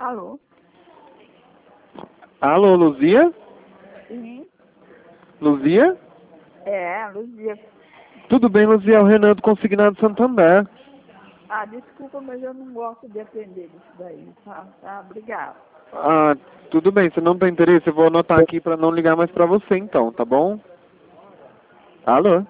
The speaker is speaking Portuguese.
Alô? Alô, Luzia? Sim. Luzia? É, Luzia. Tudo bem, Luzia? É o Renan do Consignado Santander. Ah, desculpa, mas eu não gosto de atender isso daí, tá? Tá, obrigada. Ah, tudo bem. Se não tem interesse, eu vou anotar aqui pra não ligar mais pra você, então, tá bom? Alô?